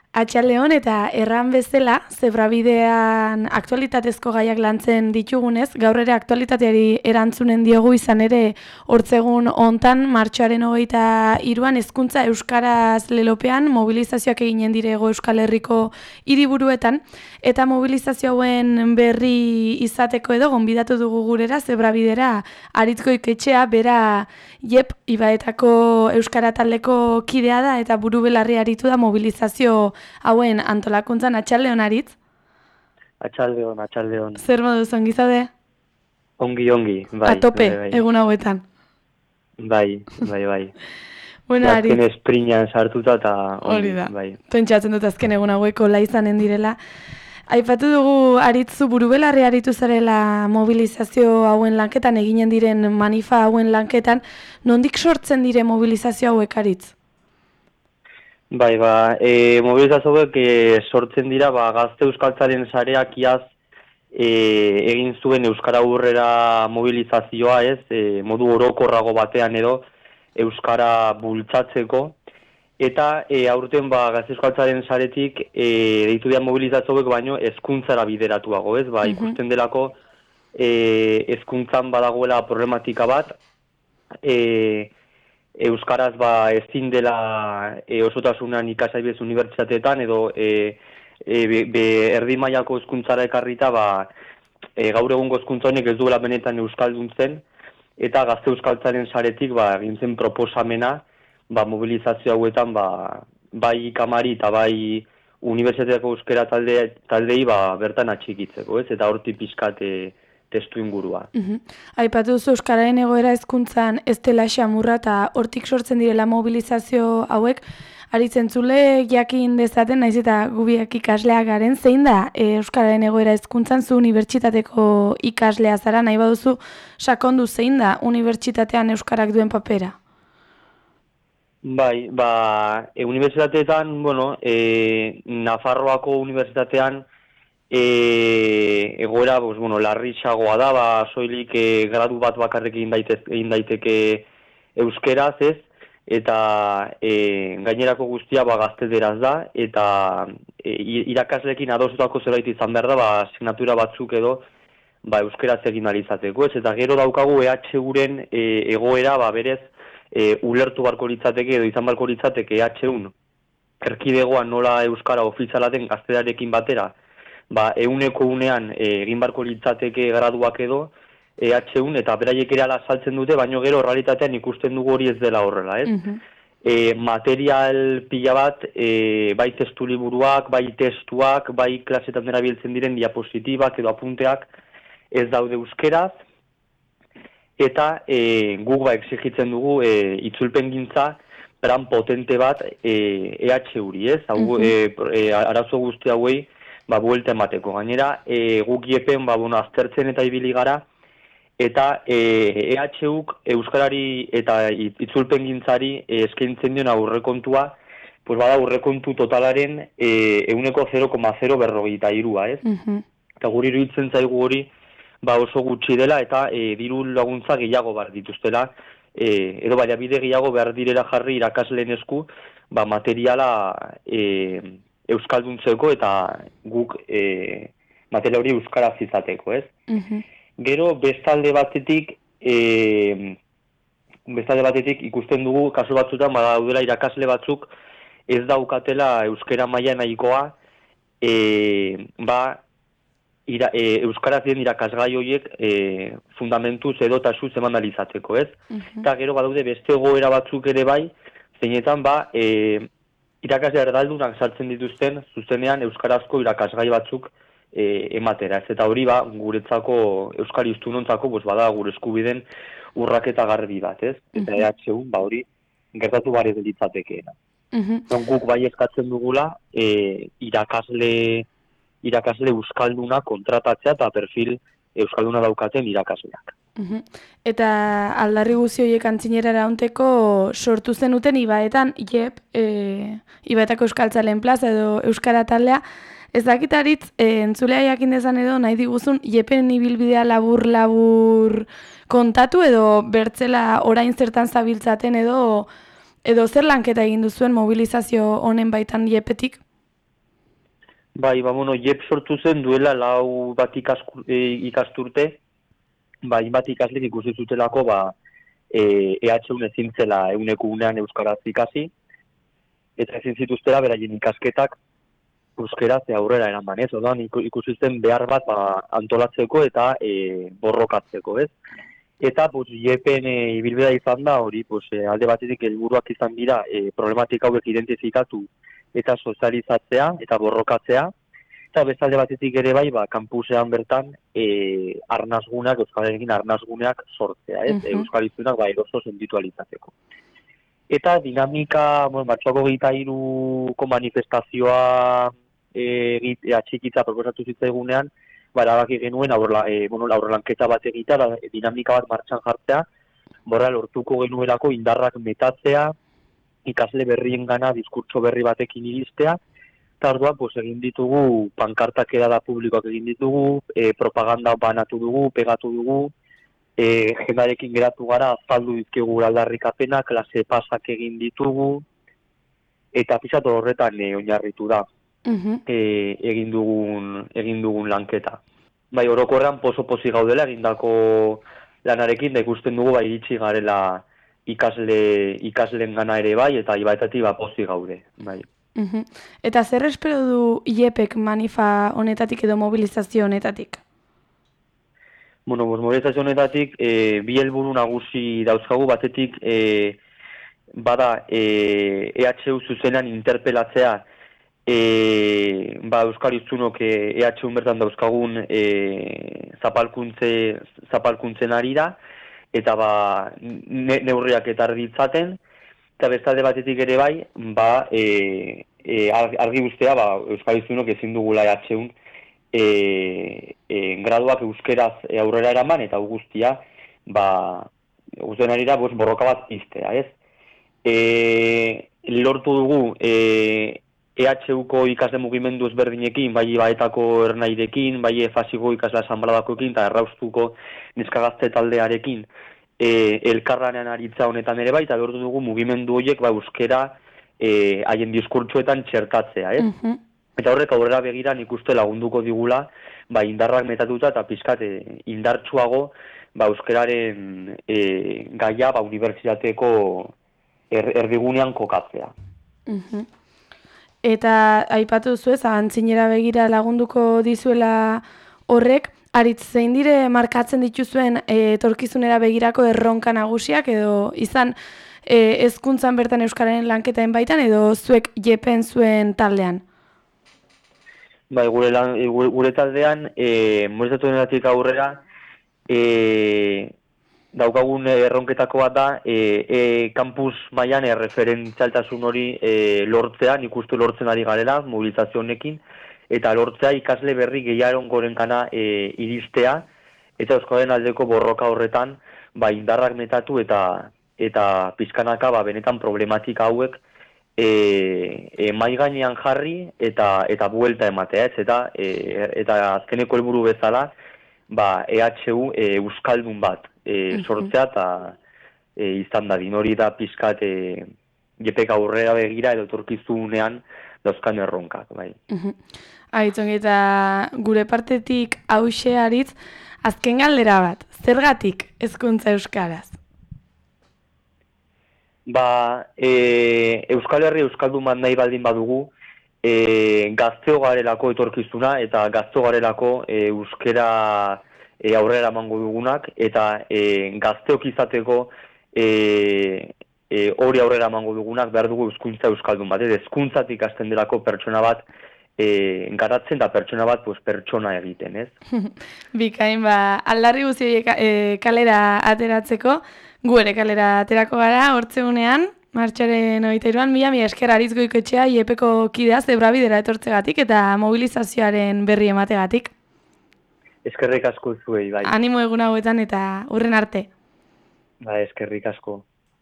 Atxaldeon eta erran bezala, zebrabidean aktualitatezko gaiak lantzen ditugunez, gaur ere aktualitateari erantzunen diogu izan ere hortzegun hontan martxoaren 23an hezkuntza euskaraz lelopean mobilizazioak eginen dirego Euskal Herriko hiriburuetan eta mobilizazio hauen berri izateko edo gonbidatu dugu gurera zebrabidera Aritz Goiketxea bera Jep Ibaetako euskara taldeko kidea da eta buru belarri aritu da mobilizazio hauen antolakuntzan. Atxaldeon, Aritz? Atxaldeon. Zer moduz, ongi zaude? Ongi, bai. Atope, egun hauetan. Bai. Bueno, Aritz. Azken esprinan sartuta eta hori da. Bai. Pentsatzen dut azken egun haueko laizanen direla. Aipatu dugu Aritzu burubelarri aritu zarela mobilizazio hauen lanketan, eginen diren manifa hauen lanketan. Nondik sortzen dire mobilizazio hauek, Aritz? Bai, mobilizazio hauek sortzen dira, Gazte Euskaltzaren sareak iaz egin zuen Euskara Aurrera mobilizazioa, modu orokorrago batean edo Euskara bultzatzeko. Eta aurten Gazte Euskaltzaren saretik deitu dira mobilizazioek baino hezkuntzara bideratuago, ikusten delako hezkuntzan badagoela problematika bat, Euskaraz ezin dela osotasunan ikasaibez unibertsitateetan edo erdi mailako hezkuntzara ekarrita gaur egungo hezkuntza honek ez duela benetan euskalduntzen eta Gazte Euskaltzaren saretik egin zen proposamena mobilizazio hauetan bai kamari eta bai unibertsitateko euskara taldei bertan atxikitzeko, eta hortik pixkat testu ingurua. Aipatu duzu euskararen egoera hezkuntzan ez dela xamurra eta hortik sortzen direla mobilizazio hauek, Aritz entzule jakin dezaten, naiz eta gubiak ikasleak garen, zein da euskararen egoera hezkuntzan zu unibertsitateko ikaslea zara, nahi baduzu sakondu zein da unibertsitatean euskarak duen papera? Bai, unibertsitateetan, Nafarroako unibertsitatean egoera larrisagoa da, soilik gradu bat bakarrik egin daiteke euskeraz, eta gainerako guztia gazteleraz da, eta irakasleekin adostutako zerbait izan behar da, asignatura batzuk edo euskeraz egin alizateko, eta gero daukagu EHUren egoera berez ulertu barko litzateke edo izan barko litzateke EHUn erkidegoan nola euskara ofizialaten gaztelarekin batera, 100% egin barko litzateke graduak edo EHUn eta beraiek ere ala saltzen dute, baino gero realitatean ikusten dugu hori ez dela horrela, material pila bat, bai testu liburuak, bai testuak, bai klasetan erabiltzen diren diapositibak edo apunteak ez daude euskeraz, eta guk exigitzen dugu itzulpengintza plan potente bat EHUri, arazo guzti hauei buelta emateko. Gainera, guk iepen aztertzen eta ibili gara, eta EHUk euskarari eta itzulpengintzari eskaintzen dion aurrekontua, aurrekontu totalaren 0,043, eta guri iruditzen zaigu hori oso gutxi dela eta diru laguntza gehiago behar dituztela, edo baliabide gehiago behar direla jarri irakasleen esku, materiala euskalduntzeko eta guk materiala hori euskaraz izateko, Gero, bestalde batetik ikusten dugu, kasu batzutan, daudela irakasle batzuk ez daukatela euskara maila nahikoa, euskaraz den irakasgai horiek fundamentuz edo tasuz eman alizateko, Eta gero badaude beste egoera batzuk ere bai, zeinetan irakasle erdaldunak sartzen dituzten zuzenean euskarazko irakasgai batzuk ematera, eta hori guretzako euskari hiztunontzako bada gure eskubideen urraketa garbi bat, Eta EHU hori gertatu bare delitzatekeena. Guk bai eskatzen dugula irakasle euskalduna kontratatzea eta perfil euskalduna daukaten irakasleak. Eta aldarri guzi horiek antzinera raunteko sortu zenuten Ibaetan, Ibaetako Euskaltzalen plaza edo Euskara taldea, ez dakit Aritz, entzulea jakin dezan edo nahi diguzun, Jepen ibilbidea labur kontatu edo bertzela orain zertan zabiltzaten edo zer lanketa egin duzuen mobilizazio honen baitan Jepetik? Bai, bueno, JEP sortu zen duela 4 bat ikasturte, bat ikaslek ikusi zutelako, EHUn ezin zela eguneko unean euskaraz ikasi, eta ezin zituztela beraien ikasketak euskeraz aurrera eraman, ez? Orduan ikusi zen behar bat antolatzeko eta borrokatzeko, ez? Eta JEPen ibilbidea izan da hori, alde batetik helburuak izan dira problematika hauek identifikatu eta sozializatzea eta borrokatzea, eta bestalde batetik ere bai, kampusean bertan arnazgunak, euskalarekin arnazguneak sortzea, ez? Euskal hiztunak eroso sentitu alizateko. Eta dinamika, martxoako 23ko manifestazioa atxikitza proposatu zitzaigunean, erabaki genuen aurrelanketa bat egitea, dinamika bat martxan jartzea, lortuko genuelako indarrak metatzea, ikasle berrien gana diskurtso berri batekin iristea, eta orduan egin ditugu, pankartak edada publikoak egin ditugu, propaganda banatu dugu, pegatu dugu, jendarekin geratu gara, azaldu dizkigu aldarrikapena, klase pasak egin ditugu, eta pixatu horretan oinarritu da egin dugun lanketa. Bai, orokorrean pozik gaudela egindako lanarekin, da ikusten dugu iritsi garela ikasleen gana ere bai, eta ibaetatik pozik gaude. Bai. Eta zer espero du JEPek manifa honetatik edo mobilizazio honetatik? Bueno, mobilizazio honetatik bi helburu nagusi dauzkagu, batetik bada EHU zuzenean interpelatzea Euskal Hiztunok EHUn bertan dauzkagun zapalkuntzen arira, eta neurriak etarri ditzaten, eta bestalde batetik ere bai, argi guztea Euskal Hiztunok ezin dugula EHUn graduak euskeraz aurrera eraman, eta guztia guztien arira borroka bat piztea, ez? Lortu dugu EHUko ikasle mugimendu ezberdinekin, bai baetako ernairekin, bai fasiko ikasle asanbladakoekin, eta erraustuko neskagazte taldearekin elkarranean aritza honetan ere bai, eta lortu dugu mugimendu horiek euskera haien diskurtsoetan txertatzea, ez? Eta horrek aurrera begira nik uste lagunduko digula, indarrak metatuta eta pizkat indartsuago euskeraren gaia unibertsitateko erdigunean kokatzea. Eta aipatu duzu ez, antzinera begira lagunduko dizuela horrek, aritz zein dire markatzen dituzuen etorkizunera begirako erronka nagusiak, edo izan hezkuntzan bertan euskararen lanketaen baitan, edo zuek JEPen zuen taldean? Gure taldean, mobilizatu denetik aurrera, daukagun erronketako bat da, kampus mailan referentzialtasun hori lortzea, nik uste lortzen ari garela, mobilizazio honekin, eta lortzea ikasle berri gehiagoren kana iristea, eta euskararen aldeko borroka horretan, indarrak metatu eta pizkanaka benetan problematika hauek mai gainean jarri eta buelta ematea, ez? Eta azkeneko helburu bezala, EHU euskaldun bat sortzea eta izan da hori da pizkat JEPek aurrera begira edo etorkizunean dauzkan erronkak, bai. Aitzongi, eta gure partetik hauxe aritz, azken galdera bat, zergatik hezkuntza euskaraz? Euskal Herri euskaldun bat nahi baldin badugu, gazteo garelako etorkizuna eta gazteo garelako euskera aurrera emango dugunak, eta gazteok izateko hori aurrera emango dugunak behar dugu hezkuntza euskaldun bat, hezkuntzatik hasten delako pertsona bat garatzen da pertsona bat pertsona egiten, ez? Bikain, aldarri guzti horiek kalera ateratzeko, gu ere kalera aterako gara, hortzeunean, martxoaren 23an, mila esker Aritz Goikoetxea JEPeko kidea Zebrabidera etortzegatik eta mobilizazioaren berri emategatik. Eskerrik asko zuei, bai. Animo egun hauetan eta hurren arte. Eskerrik asko.